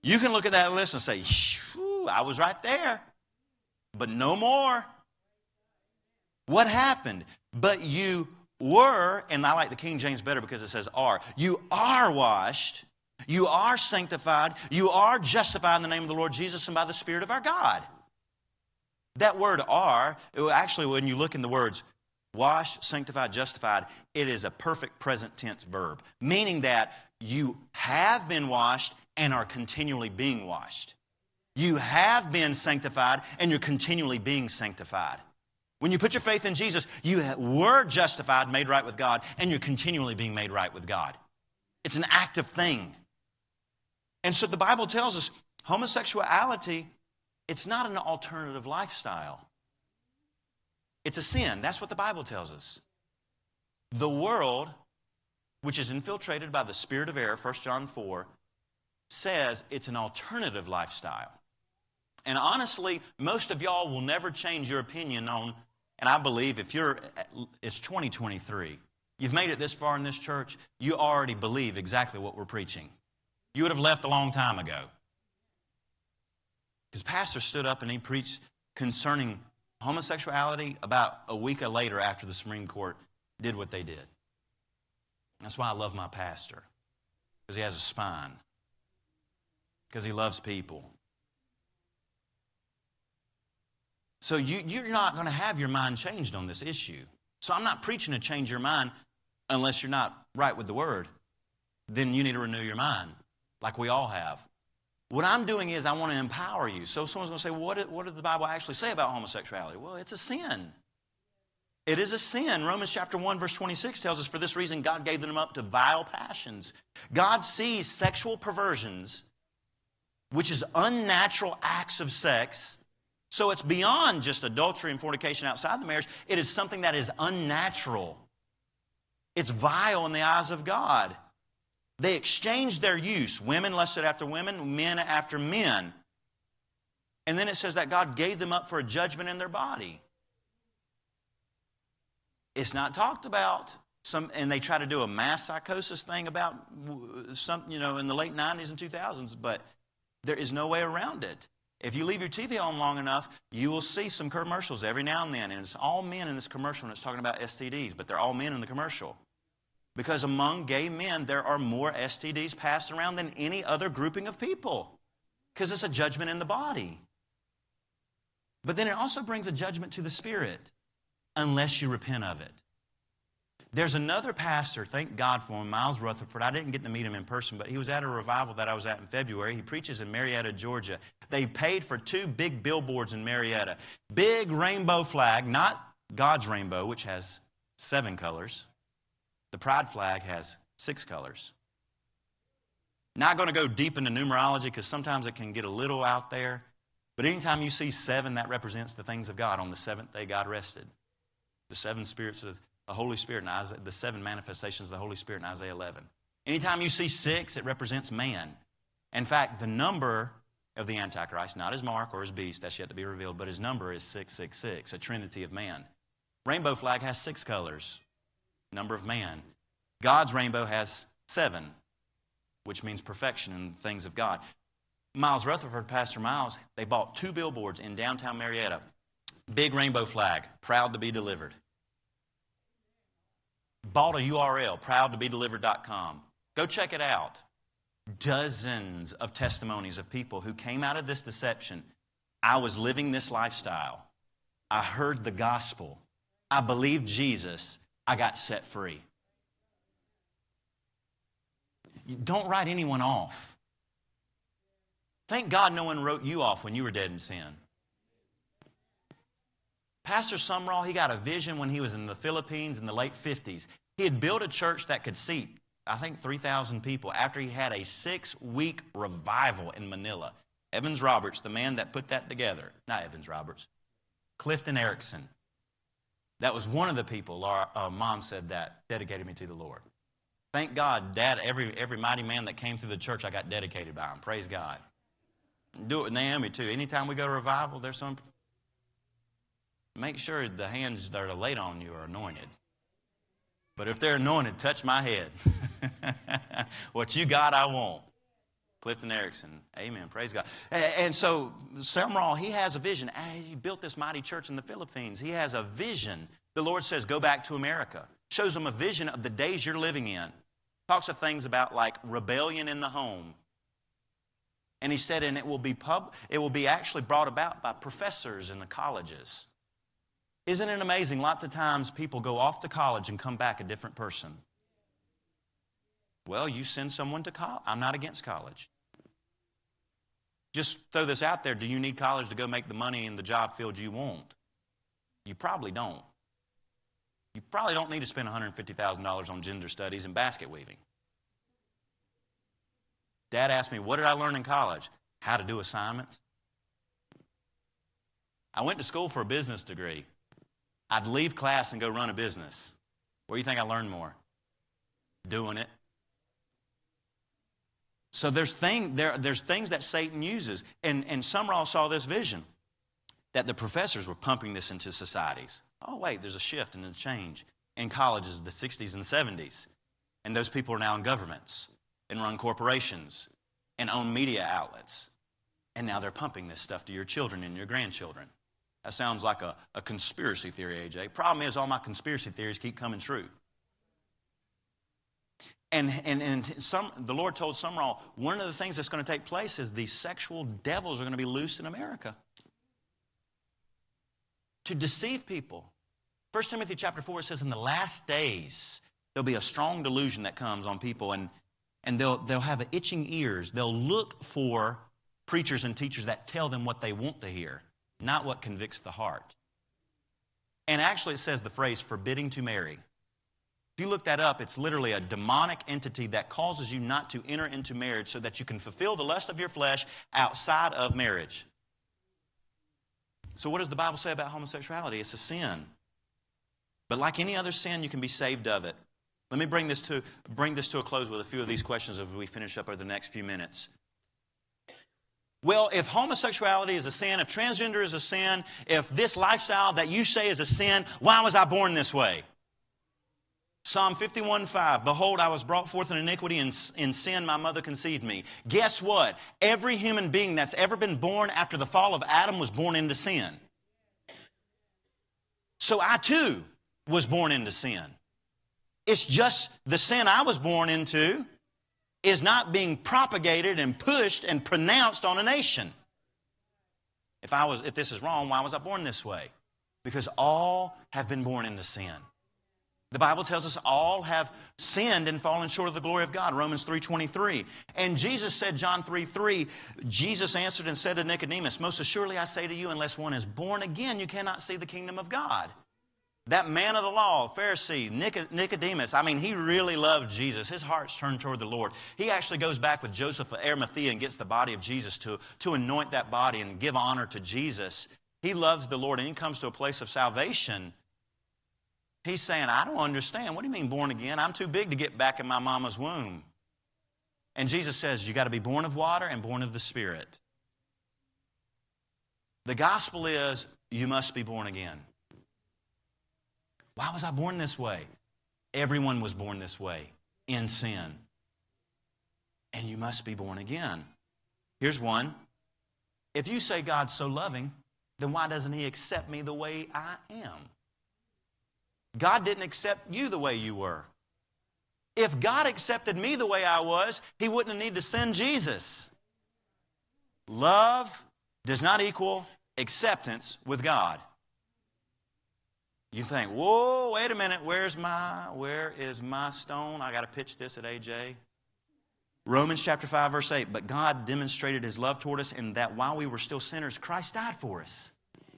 You can look at that list and say, "Shoo, I was right there, but no more." What happened? But you were, and I like the King James better because it says are. You are washed. You are sanctified. You are justified in the name of the Lord Jesus and by the Spirit of our God. That word are, actually when you look in the words washed, sanctified, justified, it is a perfect present tense verb, meaning that you have been washed and are continually being washed. You have been sanctified and you're continually being sanctified. When you put your faith in Jesus, you were justified, made right with God, and you're continually being made right with God. It's an active thing. And so the Bible tells us homosexuality, it's not an alternative lifestyle. It's a sin. That's what the Bible tells us. The world, which is infiltrated by the spirit of error, 1 John 4, says it's an alternative lifestyle. And honestly, most of y'all will never change your opinion on, and I believe it's 2023. You've made it this far in this church, you already believe exactly what we're preaching. You would have left a long time ago. Because pastor stood up and he preached concerning homosexuality about a week later after the Supreme Court did what they did. That's why I love my pastor. Because he has a spine. Because he loves people. So you're not going to have your mind changed on this issue. So I'm not preaching to change your mind unless you're not right with the Word. Then you need to renew your mind, like we all have. What I'm doing is I want to empower you. So someone's going to say, well, what did the Bible actually say about homosexuality? Well, it's a sin. It is a sin. Romans chapter 1, verse 26 tells us, for this reason God gave them up to vile passions. God sees sexual perversions, which is unnatural acts of sex. So it's beyond just adultery and fornication outside the marriage. It is something that is unnatural. It's vile in the eyes of God. They exchanged their use. Women lusted after women, men after men. And then it says that God gave them up for a judgment in their body. It's not talked about. And they try to do a mass psychosis thing about some, in the late 90s and 2000s, but there is no way around it. If you leave your TV on long enough, you will see some commercials every now and then. And it's all men in this commercial, and it's talking about STDs, but they're all men in the commercial. Because among gay men, there are more STDs passed around than any other grouping of people. Because it's a judgment in the body. But then it also brings a judgment to the spirit, unless you repent of it. There's another pastor, thank God for him, Miles Rutherford. I didn't get to meet him in person, but he was at a revival that I was at in February. He preaches in Marietta, Georgia. They paid for 2 big billboards in Marietta. Big rainbow flag, not God's rainbow, which has 7 colors. The pride flag has 6 colors. Not going to go deep into numerology because sometimes it can get a little out there. But anytime you see 7, that represents the things of God. On the 7th day, God rested. The 7 spirits of the Holy Spirit, in Isaiah, the 7 manifestations of the Holy Spirit in Isaiah 11. Anytime you see 6, it represents man. In fact, the number of the Antichrist, not his mark or his beast, that's yet to be revealed, but his number is 666, a trinity of man. Rainbow flag has 6 colors, number of man. God's rainbow has 7, which means perfection in the things of God. Miles Rutherford, Pastor Miles, they bought 2 billboards in downtown Marietta. Big rainbow flag, proud to be delivered. Bought a URL, proudtobedelivered.com. Go check it out. Dozens of testimonies of people who came out of this deception. I was living this lifestyle. I heard the gospel. I believed Jesus. I got set free. Don't write anyone off. Thank God no one wrote you off when you were dead in sin. Pastor Sumrall, he got a vision when he was in the Philippines in the late 50s. He had built a church that could seat, I think, 3,000 people after he had a 6-week revival in Manila. Evans Roberts, the man that put that together, not Evans Roberts, Clifton Erickson. That was one of the people, Mom said that, dedicated me to the Lord. Thank God, Dad, every mighty man that came through the church, I got dedicated by him. Praise God. Do it with Naomi, too. Anytime we go to revival, there's some... Make sure the hands that are laid on you are anointed. But if they're anointed, touch my head. What you got, I want. Clifton Erickson. Amen. Praise God. And so Sumrall, he has a vision. He built this mighty church in the Philippines. He has a vision. The Lord says, go back to America. Shows him a vision of the days you're living in. Talks of things about like rebellion in the home. And he said, and it will be actually brought about by professors in the colleges. Isn't it amazing? Lots of times people go off to college and come back a different person. Well, you send someone to college. I'm not against college. Just throw this out there. Do you need college to go make the money in the job field you want? You probably don't. You probably don't need to spend $150,000 on gender studies and basket weaving. Dad asked me, what did I learn in college? How to do assignments. I went to school for a business degree. I'd leave class and go run a business. Where do you think I learned more? Doing it. So there's things that Satan uses. And Sumrall saw this vision, that the professors were pumping this into societies. Oh, wait, there's a shift and a change. In colleges, the 60s and 70s. And those people are now in governments and run corporations and own media outlets. And now they're pumping this stuff to your children and your grandchildren. That sounds like a conspiracy theory, AJ. Problem is, all my conspiracy theories keep coming true. And the Lord told Sumrall, one of the things that's going to take place is these sexual devils are going to be loosed in America to deceive people. 1 Timothy chapter 4 says, in the last days, there'll be a strong delusion that comes on people, and they'll have itching ears. They'll look for preachers and teachers that tell them what they want to hear, not what convicts the heart. And actually it says the phrase, forbidding to marry. If you look that up, it's literally a demonic entity that causes you not to enter into marriage so that you can fulfill the lust of your flesh outside of marriage. So what does the Bible say about homosexuality? It's a sin. But like any other sin, you can be saved of it. Let me bring this to a close with a few of these questions as we finish up over the next few minutes. Well, if homosexuality is a sin, if transgender is a sin, if this lifestyle that you say is a sin, why was I born this way? Psalm 51:5, behold, I was brought forth in iniquity, and in sin my mother conceived me. Guess what? Every human being that's ever been born after the fall of Adam was born into sin. So I too was born into sin. It's just the sin I was born into is not being propagated and pushed and pronounced on a nation. If this is wrong, why was I born this way? Because all have been born into sin. The Bible tells us all have sinned and fallen short of the glory of God, Romans 3:23. And Jesus said, John 3:3, Jesus answered and said to Nicodemus, most assuredly I say to you, unless one is born again, you cannot see the kingdom of God. That man of the law, Pharisee, Nicodemus, he really loved Jesus. His heart's turned toward the Lord. He actually goes back with Joseph of Arimathea and gets the body of Jesus to anoint that body and give honor to Jesus. He loves the Lord, and he comes to a place of salvation. He's saying, I don't understand. What do you mean born again? I'm too big to get back in my mama's womb. And Jesus says, you got to be born of water and born of the Spirit. The gospel is, you must be born again. Why was I born this way? Everyone was born this way, in sin. And you must be born again. Here's one. If you say God's so loving, then why doesn't he accept me the way I am? God didn't accept you the way you were. If God accepted me the way I was, he wouldn't need to send Jesus. Love does not equal acceptance with God. You think, whoa, wait a minute, where is my stone? I got to pitch this at AJ. Romans chapter 5, verse 8, but God demonstrated his love toward us in that while we were still sinners, Christ died for us.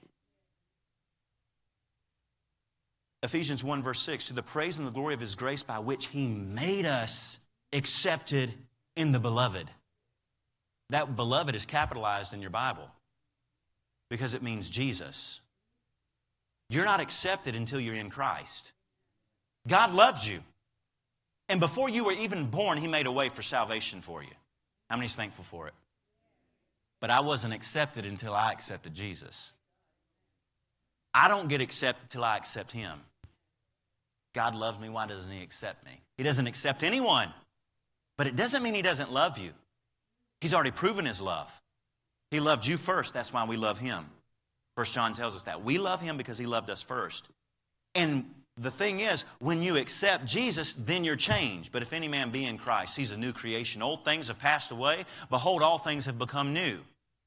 Ephesians 1, verse 6, to the praise and the glory of his grace by which he made us accepted in the beloved. That beloved is capitalized in your Bible because it means Jesus. You're not accepted until you're in Christ. God loved you. And before you were even born, he made a way for salvation for you. How many's thankful for it? But I wasn't accepted until I accepted Jesus. I don't get accepted till I accept him. God loves me. Why doesn't he accept me? He doesn't accept anyone. But it doesn't mean he doesn't love you. He's already proven His love. He loved you first. That's why we love Him. 1 John tells us that. We love Him because He loved us first. And the thing is, when you accept Jesus, then you're changed. But if any man be in Christ, he's a new creation. Old things have passed away. Behold, all things have become new.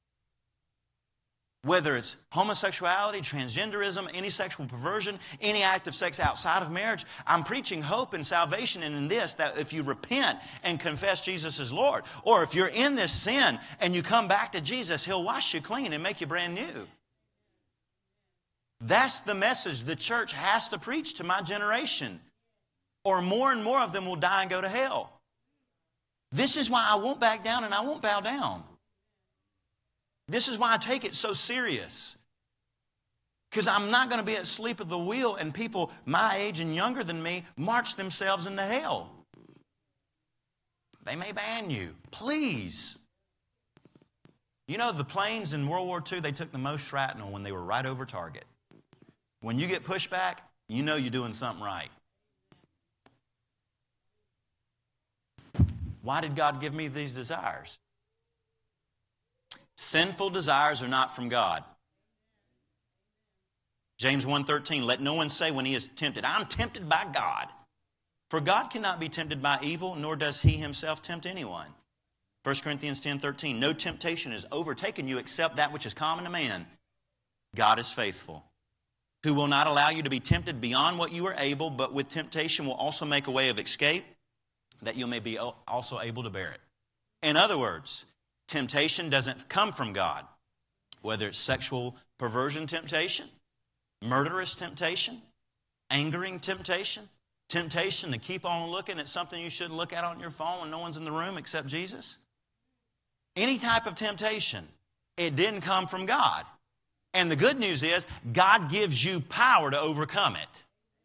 Whether it's homosexuality, transgenderism, any sexual perversion, any act of sex outside of marriage, I'm preaching hope and salvation and in this, that if you repent and confess Jesus as Lord, or if you're in this sin and you come back to Jesus, He'll wash you clean and make you brand new. That's the message the church has to preach to my generation, or more and more of them will die and go to hell. This is why I won't back down and I won't bow down. This is why I take it so serious. Because I'm not going to be asleep at the wheel and people my age and younger than me march themselves into hell. They may ban you. Please. You know, the planes in World War II, they took the most shrapnel when they were right over target. When you get pushed back, you know you're doing something right. Why did God give me these desires? Sinful desires are not from God. James 1:13, let no one say when he is tempted, I'm tempted by God. For God cannot be tempted by evil, nor does He Himself tempt anyone. 1 Corinthians 10:13, no temptation has overtaken you except that which is common to man. God is faithful, who will not allow you to be tempted beyond what you are able, but with temptation will also make a way of escape, that you may be also able to bear it. In other words, temptation doesn't come from God. Whether it's sexual perversion temptation, murderous temptation, angering temptation, temptation to keep on looking at something you shouldn't look at on your phone when no one's in the room except Jesus. Any type of temptation, it didn't come from God. And the good news is, God gives you power to overcome it.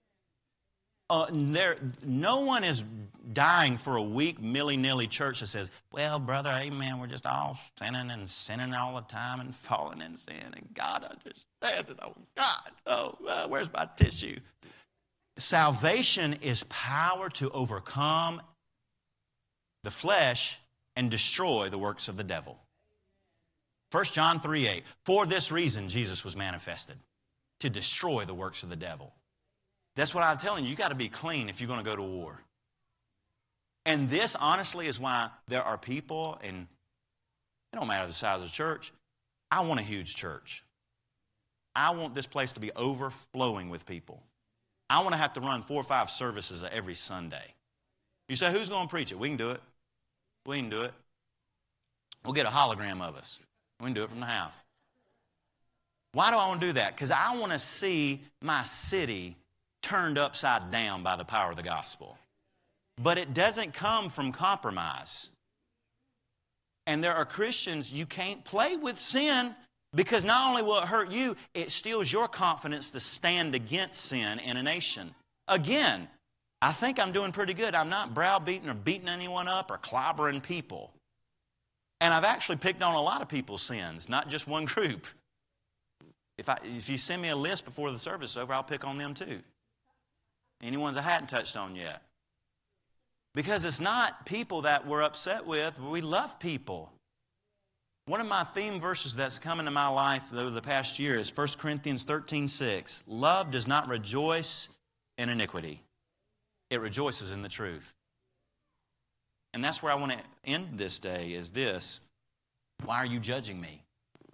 No one is dying for a weak, milly-nilly church that says, well, brother, amen, we're just all sinning all the time and falling in sin, and God understands it. Oh, God, where's my tissue? Salvation is power to overcome the flesh and destroy the works of the devil. 1 John 3:8, for this reason Jesus was manifested, to destroy the works of the devil. That's what I'm telling you. You've got to be clean if you're going to go to war. And this, honestly, is why there are people, and it don't matter the size of the church. I want a huge church. I want this place to be overflowing with people. I want to have to run 4 or 5 services every Sunday. You say, who's going to preach it? We can do it. We can do it. We'll get a hologram of us. We can do it from the house. Why do I want to do that? Because I want to see my city turned upside down by the power of the gospel. But it doesn't come from compromise. And there are Christians, you can't play with sin, because not only will it hurt you, it steals your confidence to stand against sin in a nation. Again, I think I'm doing pretty good. I'm not browbeating or beating anyone up or clobbering people. And I've actually picked on a lot of people's sins, not just one group. If you send me a list before the service is over, I'll pick on them too. Any ones I hadn't touched on yet. Because it's not people that we're upset with. We love people. One of my theme verses that's come into my life over the past year is 1 Corinthians 13:6. Love does not rejoice in iniquity. It rejoices in the truth. And that's where I want to end this day is this. Why are you judging me?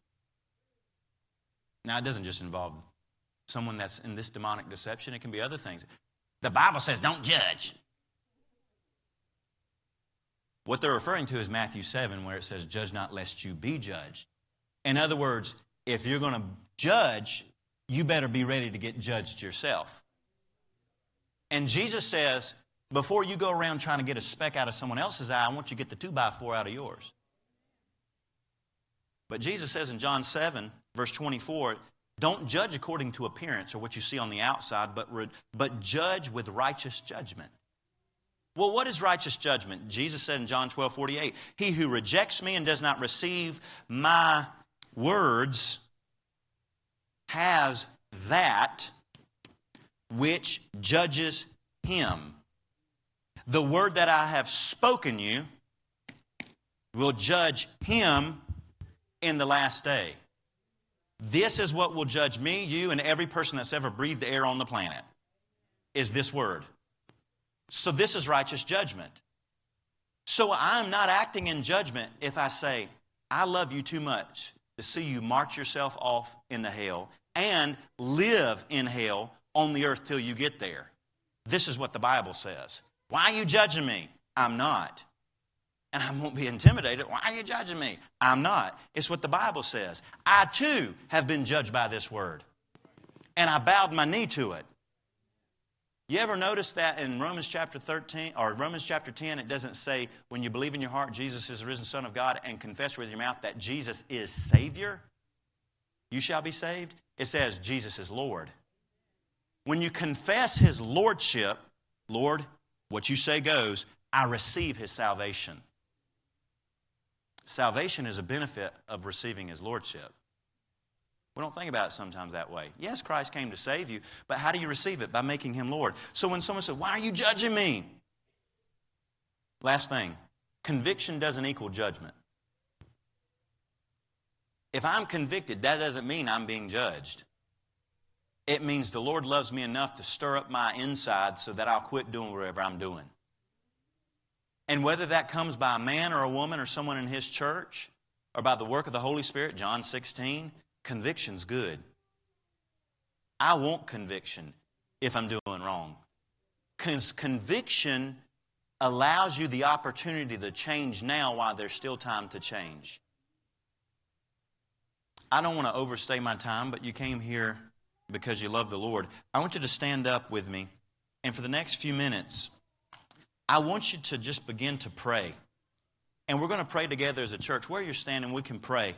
Now, it doesn't just involve someone that's in this demonic deception. It can be other things. The Bible says don't judge. What they're referring to is Matthew 7, where it says, judge not lest you be judged. In other words, if you're going to judge, you better be ready to get judged yourself. And Jesus says, before you go around trying to get a speck out of someone else's eye, I want you to get the 2x4 out of yours. But Jesus says in John 7, verse 24, don't judge according to appearance or what you see on the outside, but judge with righteous judgment. Well, what is righteous judgment? Jesus said in John 12:48, he who rejects me and does not receive my words has that which judges him. The word that I have spoken you, will judge him in the last day. This is what will judge me, you, and every person that's ever breathed the air on the planet, is this word. So this is righteous judgment. So I'm not acting in judgment if I say, I love you too much to see you march yourself off into hell and live in hell on the earth till you get there. This is what the Bible says. Why are you judging me? I'm not. And I won't be intimidated. Why are you judging me? I'm not. It's what the Bible says. I too have been judged by this word. And I bowed my knee to it. You ever notice that in Romans chapter 13 or Romans chapter 10, it doesn't say when you believe in your heart Jesus is the risen Son of God and confess with your mouth that Jesus is Savior, you shall be saved? It says Jesus is Lord. When you confess His Lordship, Lord, what you say goes, I receive His salvation. Salvation is a benefit of receiving His Lordship. We don't think about it sometimes that way. Yes, Christ came to save you, but how do you receive it? By making Him Lord. So when someone says, why are you judging me? Last thing, conviction doesn't equal judgment. If I'm convicted, that doesn't mean I'm being judged. It means the Lord loves me enough to stir up my inside so that I'll quit doing whatever I'm doing. And whether that comes by a man or a woman or someone in His church or by the work of the Holy Spirit, John 16, conviction's good. I want conviction if I'm doing wrong. Because conviction allows you the opportunity to change now while there's still time to change. I don't want to overstay my time, but you came here because you love the Lord. I want you to stand up with me, and for the next few minutes, I want you to just begin to pray. And we're going to pray together as a church. Where you're standing, we can pray.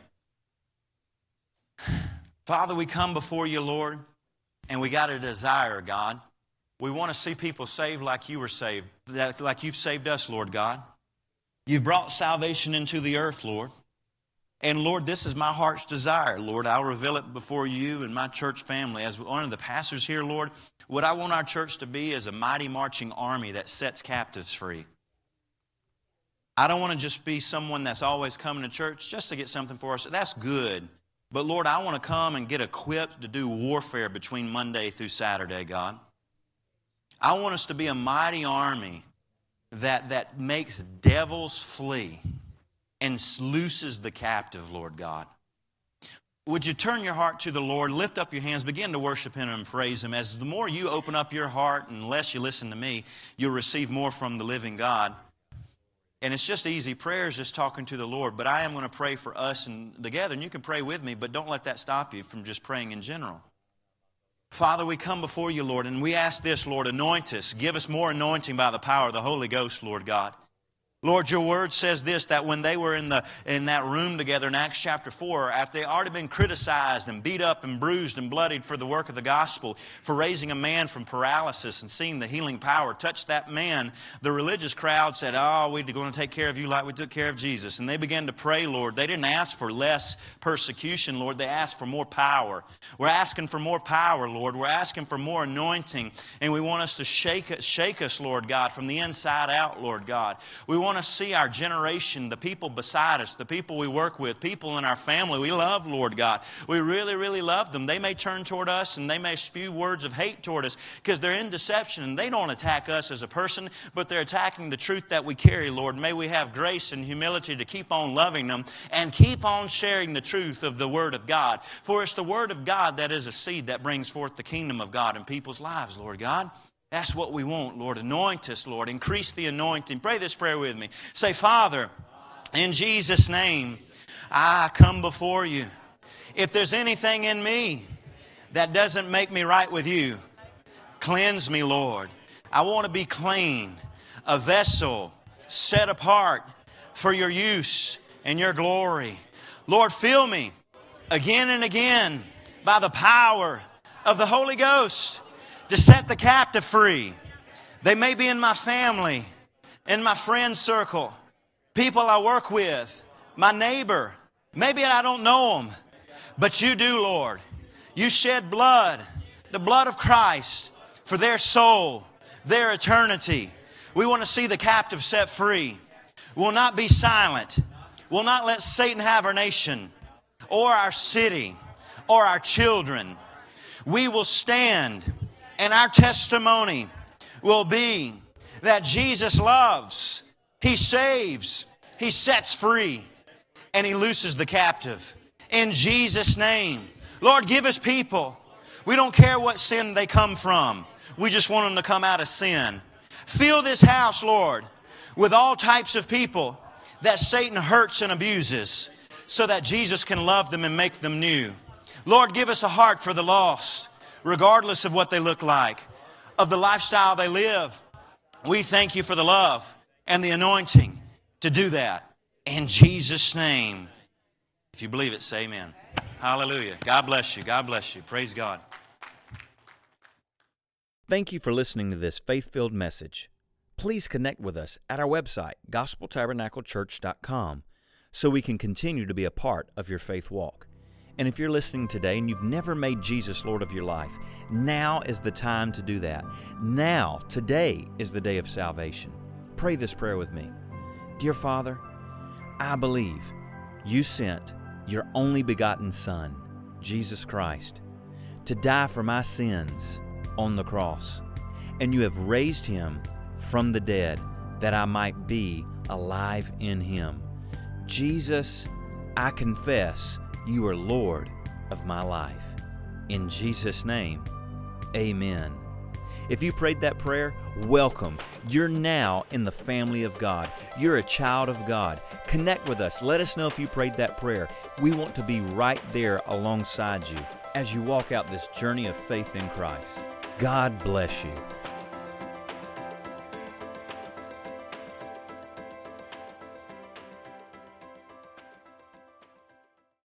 Father, we come before you, Lord, and we got a desire, God. We want to see people saved like you were saved, like you've saved us, Lord God. You've brought salvation into the earth, Lord. And Lord, this is my heart's desire, Lord. I'll reveal it before you and my church family. As one of the pastors here, Lord, what I want our church to be is a mighty marching army that sets captives free. I don't want to just be someone that's always coming to church just to get something for us. That's good. But Lord, I want to come and get equipped to do warfare between Monday through Saturday, God. I want us to be a mighty army that makes devils flee and looses the captive, Lord God. Would you turn your heart to the Lord, lift up your hands, begin to worship Him and praise Him. As the more you open up your heart and less you listen to me, you'll receive more from the living God. And it's just easy. Prayer is just talking to the Lord. But I am going to pray for us and together. And you can pray with me, but don't let that stop you from just praying in general. Father, we come before you, Lord, and we ask this, Lord, anoint us. Give us more anointing by the power of the Holy Ghost, Lord God. Lord, your word says this, that when they were in that room together in Acts chapter 4, after they already been criticized and beat up and bruised and bloodied for the work of the gospel, for raising a man from paralysis and seeing the healing power touch that man, the religious crowd said, oh, we're going to take care of you like we took care of Jesus. And they began to pray, Lord. They didn't ask for less persecution, Lord. They asked for more power. We're asking for more power, Lord. We're asking for more anointing. And we want us to shake us, Lord God, from the inside out, Lord God. We want to see our generation, the people beside us, the people we work with, people in our family we love, Lord God. We really, really love them. They may turn toward us and they may spew words of hate toward us because they're in deception and they don't attack us as a person, but they're attacking the truth that we carry, Lord. May we have grace and humility to keep on loving them and keep on sharing the truth of the Word of God. For it's the Word of God that is a seed that brings forth the kingdom of God in people's lives, Lord God. That's what we want, Lord. Anoint us, Lord. Increase the anointing. Pray this prayer with me. Say, Father, in Jesus' name, I come before you. If there's anything in me that doesn't make me right with you, cleanse me, Lord. I want to be clean, a vessel set apart for your use and your glory. Lord, fill me again and again by the power of the Holy Ghost, to set the captive free. They may be in my family, in my friend circle, people I work with, my neighbor. Maybe I don't know them, but you do, Lord. You shed blood, the blood of Christ, for their soul, their eternity. We want to see the captive set free. We will not be silent. We'll not let Satan have our nation or our city or our children. We will stand, and our testimony will be that Jesus loves, He saves, He sets free, and He looses the captive. In Jesus' name. Lord, give us people. We don't care what sin they come from. We just want them to come out of sin. Fill this house, Lord, with all types of people that Satan hurts and abuses so that Jesus can love them and make them new. Lord, give us a heart for the lost, regardless of what they look like, of the lifestyle they live. We thank You for the love and the anointing to do that. In Jesus' name. If you believe it, say amen. Hallelujah. God bless you. God bless you. Praise God. Thank you for listening to this faith-filled message. Please connect with us at our website, gospeltabernaclechurch.com, so we can continue to be a part of your faith walk. And if you're listening today and you've never made Jesus Lord of your life, now is the time to do that. Now, today is the day of salvation. Pray this prayer with me. Dear Father, I believe You sent Your only begotten Son, Jesus Christ, to die for my sins on the cross, and You have raised Him from the dead that I might be alive in Him. Jesus, I confess You are Lord of my life. In Jesus' name, amen. If you prayed that prayer, welcome. You're now in the family of God. You're a child of God. Connect with us. Let us know if you prayed that prayer. We want to be right there alongside you as you walk out this journey of faith in Christ. God bless you.